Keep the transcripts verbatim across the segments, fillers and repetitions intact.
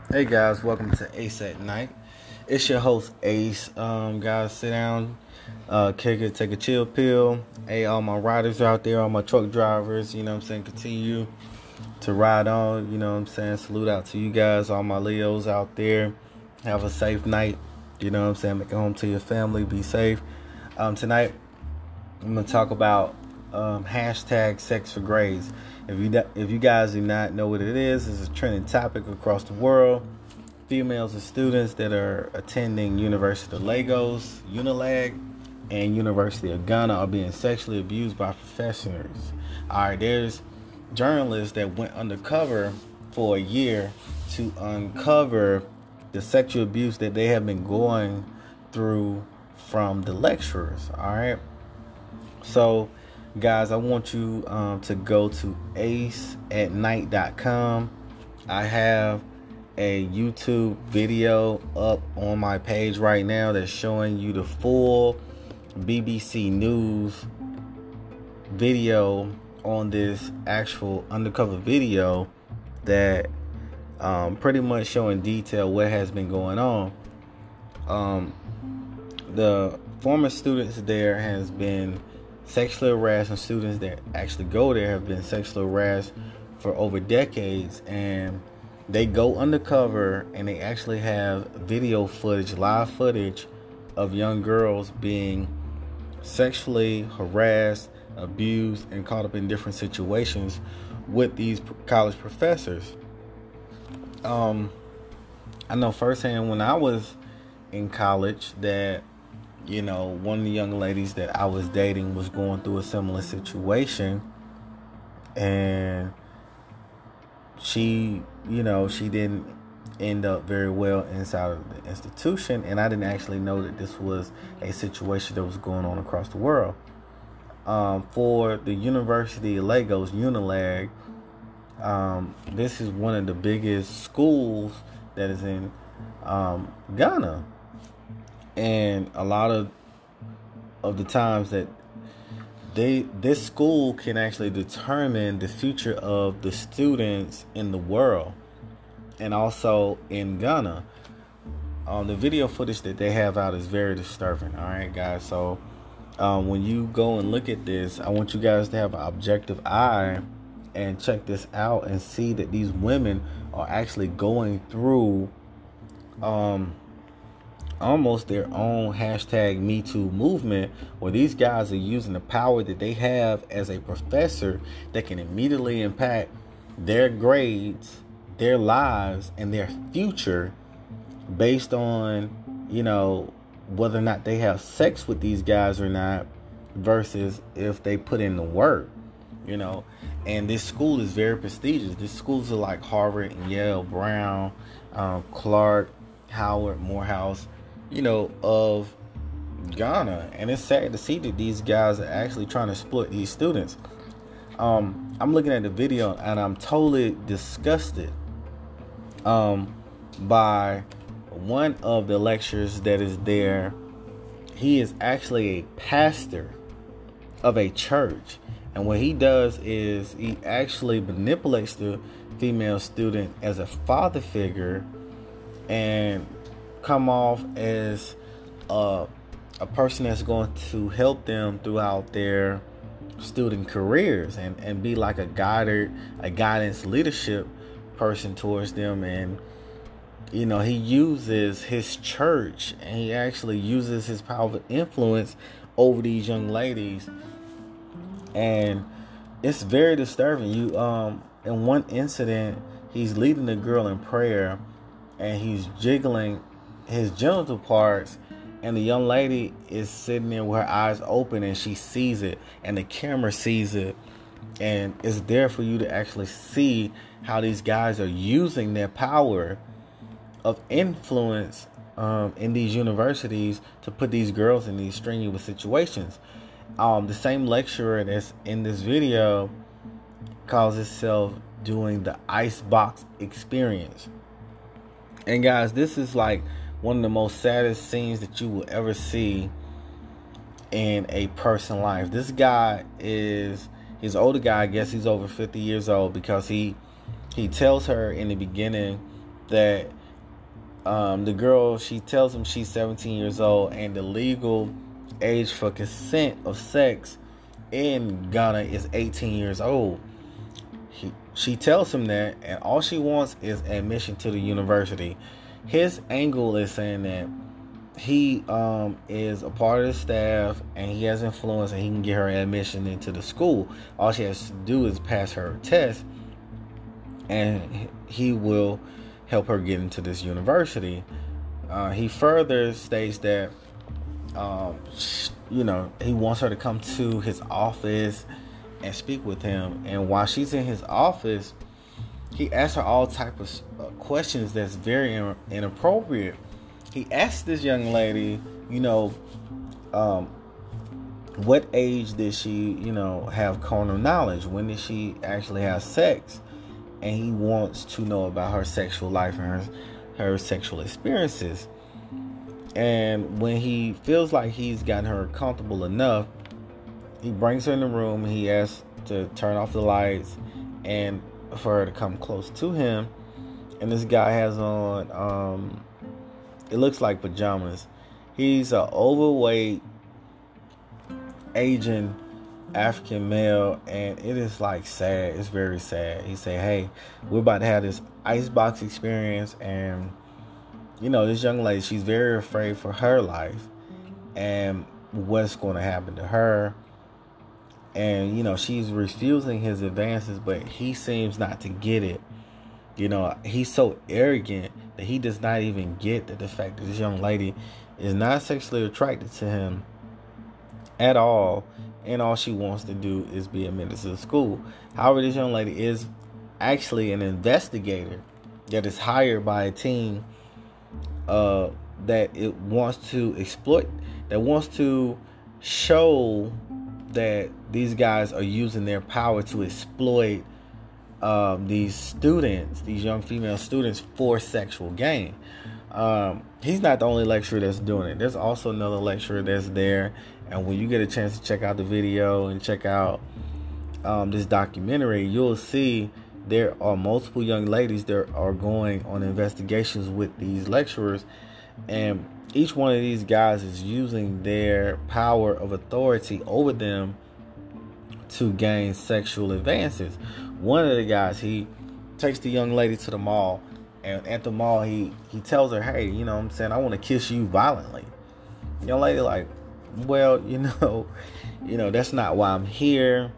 Hey guys, welcome to Ace at Night. It's your host Ace. Um, guys, sit down, uh, kick it, take a chill pill. Hey, all my riders out there, all my truck drivers, you know what I'm saying, continue to ride on, you know what I'm saying. Salute out to you guys, all my Leos out there. Have a safe night, you know what I'm saying. Make it home to your family, be safe. Um, tonight, I'm gonna talk about um, hashtag sex for grades. If you if you guys do not know what it is, it's a trending topic across the world. Females and students that are attending University of Lagos, Unilag, and University of Ghana are being sexually abused by professors. All right, there's journalists that went undercover for a year to uncover the sexual abuse that they have been going through from the lecturers. All right. So, guys, I want you um, to go to ace at night dot com. I have a YouTube video up on my page right now that's showing you the full B B C News video on this actual undercover video that um, pretty much showing detail what has been going on. Um, the former students there has been sexually harassed, and students that actually go there have been sexually harassed for over decades, and they go undercover and they actually have video footage, live footage of young girls being sexually harassed, abused, and caught up in different situations with these college professors. Um, I know firsthand when I was in college that, you know, one of the young ladies that I was dating was going through a similar situation, and she, you know, she didn't end up very well inside of the institution, and I didn't actually know that this was a situation that was going on across the world. Um, for the University of Lagos, Unilag, um, this is one of the biggest schools that is in um, Ghana. And a lot of of the times that they this school can actually determine the future of the students in the world and also in Ghana. Um, the video footage that they have out is very disturbing. All right, guys. So um, when you go and look at this, I want you guys to have an objective eye and check this out and see that these women are actually going through um. almost their own hashtag Me Too movement, where these guys are using the power that they have as a professor that can immediately impact their grades, their lives, and their future based on, you know, whether or not they have sex with these guys or not versus if they put in the work, you know. And this school is very prestigious. These schools are like Harvard and Yale, Brown, um, Clark, Howard, Morehouse, you know, of Ghana. And it's sad to see that these guys are actually trying to exploit these students. Um, I'm looking at the video and I'm totally disgusted um, by one of the lecturers that is there. He is actually a pastor of a church. And what he does is he actually manipulates the female student as a father figure and come off as a, a person that's going to help them throughout their student careers and, and be like a guider, a guidance leadership person towards them. And, you know, he uses his church and he actually uses his power of influence over these young ladies. And it's very disturbing. You, um, in one incident, he's leading the girl in prayer and he's jiggling his genital parts, and the young lady is sitting there with her eyes open and she sees it and the camera sees it, and it's there for you to actually see how these guys are using their power of influence um, in these universities to put these girls in these strenuous situations. Um, the same lecturer that's in this video calls himself doing the icebox experience. And guys, this is like one of the most saddest scenes that you will ever see in a person's life. This guy is, he's an older guy. I guess he's over fifty years old, because he he tells her in the beginning that Um, the girl, she tells him she's seventeen years old, and the legal age for consent of sex in Ghana is eighteen years old. He, she tells him that, and all she wants is admission to the university. His angle is saying that he um, is a part of the staff, and he has influence, and he can get her admission into the school. All she has to do is pass her test, and he will help her get into this university. Uh, he further states that, um, you know, he wants her to come to his office and speak with him. And while she's in his office, he asks her all type of uh, questions that's very in- inappropriate. He asked this young lady, you know, um, what age did she, you know, have carnal knowledge? When did she actually have sex? And he wants to know about her sexual life and her, her sexual experiences. And when he feels like he's gotten her comfortable enough, he brings her in the room. He asks to turn off the lights and for her to come close to him. And this guy has on, um, it looks like pajamas. He's an overweight Asian African male, and it is like sad. It's very sad. He said, hey, we're about to have this icebox experience, and you know, this young lady, she's very afraid for her life and what's going to happen to her. And you know, she's refusing his advances, but he seems not to get it. You know, he's so arrogant that he does not even get that the fact that this young lady is not sexually attracted to him at all, and all she wants to do is be admitted to the school. However, this young lady is actually an investigator that is hired by a team uh, that it wants to exploit, that wants to show that these guys are using their power to exploit um, these students, these young female students, for sexual gain. Um, he's not the only lecturer that's doing it. There's also another lecturer that's there. And when you get a chance to check out the video and check out um, this documentary, you'll see there are multiple young ladies that are going on investigations with these lecturers. And each one of these guys is using their power of authority over them to gain sexual advances. One of the guys, he takes the young lady to the mall. And at the mall, he, he tells her, hey, you know what I'm saying, I want to kiss you violently. The young lady like, well, you know, you know, that's not why I'm here.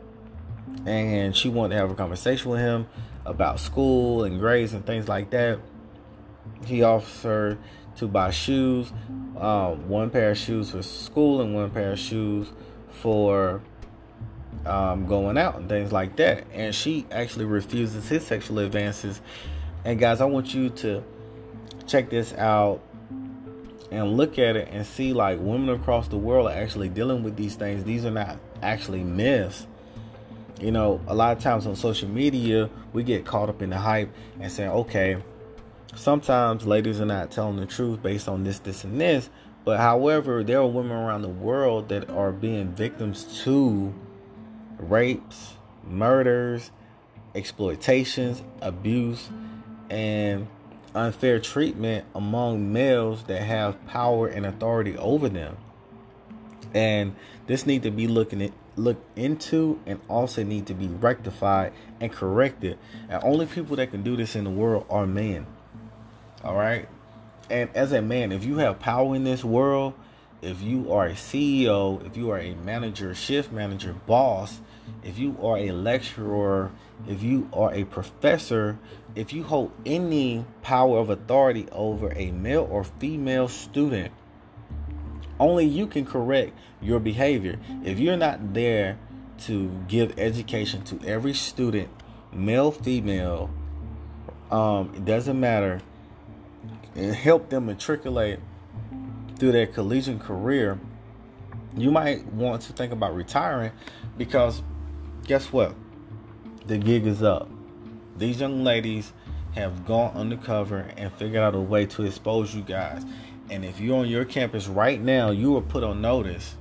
And she wanted to have a conversation with him about school and grades and things like that. He offers her to buy shoes, um, one pair of shoes for school and one pair of shoes for um, going out and things like that. And she actually refuses his sexual advances. And guys, I want you to check this out and look at it and see, like, women across the world are actually dealing with these things. These are not actually myths. You know, a lot of times on social media, we get caught up in the hype and saying, okay, sometimes ladies are not telling the truth based on this, this, and this. But however, there are women around the world that are being victims to rapes, murders, exploitations, abuse, and unfair treatment among males that have power and authority over them. And this need to be looking at, looked into, and also need to be rectified and corrected. And only people that can do this in the world are men. All right. And as a man, if you have power in this world, if you are a C E O, if you are a manager, shift manager, boss, if you are a lecturer, if you are a professor, if you hold any power of authority over a male or female student, only you can correct your behavior. If you're not there to give education to every student, male, female, um, it doesn't matter, and help them matriculate through their collegiate career, you might want to think about retiring, because guess what? The gig is up. These young ladies have gone undercover and figured out a way to expose you guys. And if you're on your campus right now, you will put on notice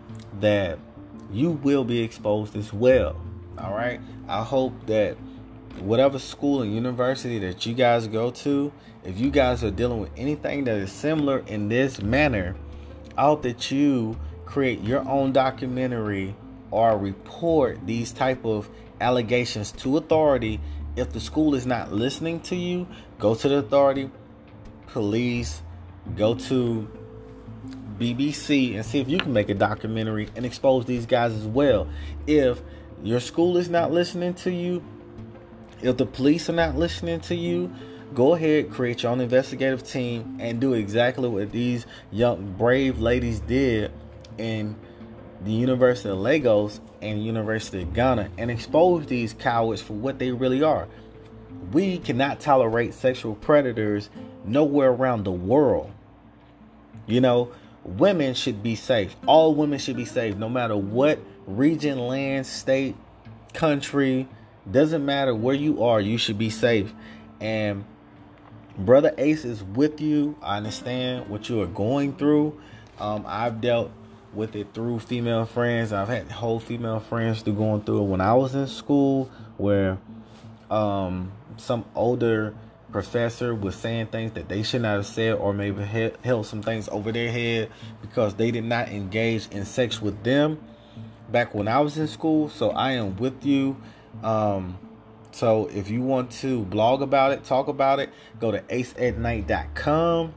that you will be exposed as well. All right. I hope that whatever school and university that you guys go to, if you guys are dealing with anything that is similar in this manner, I hope that you create your own documentary or report these type of allegations to authority. If the school is not listening to you, go to the authority, police, go to B B C and see if you can make a documentary and expose these guys as well. If your school is not listening to you, if the police are not listening to you, go ahead, create your own investigative team and do exactly what these young, brave ladies did in the University of Lagos and University of Ghana and expose these cowards for what they really are. We cannot tolerate sexual predators nowhere around the world. You know, women should be safe. All women should be safe, no matter what region, land, state, country. Doesn't matter where you are, you should be safe. And Brother Ace is with you. I understand what you are going through. Um, I've dealt with it through female friends. I've had whole female friends through going through it when I was in school, where um, some older professor was saying things that they should not have said, or maybe held some things over their head because they did not engage in sex with them back when I was in school. So I am with you. Um, so if you want to blog about it, talk about it, go to ace at night dot com.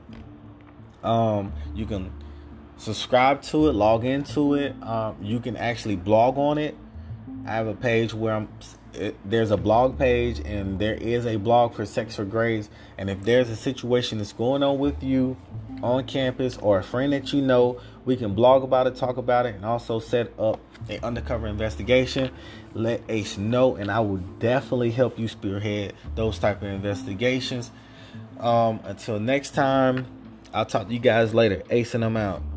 Um, you can subscribe to it, log into it. Um, you can actually blog on it. I have a page where I'm it, there's a blog page, and there is a blog for Sex for Grades. And if there's a situation that's going on with you on campus or a friend that you know, we can blog about it, talk about it, and also set up an undercover investigation. Let Ace know, and I will definitely help you spearhead those type of investigations. Um, until next time, I'll talk to you guys later. Ace and I'm out.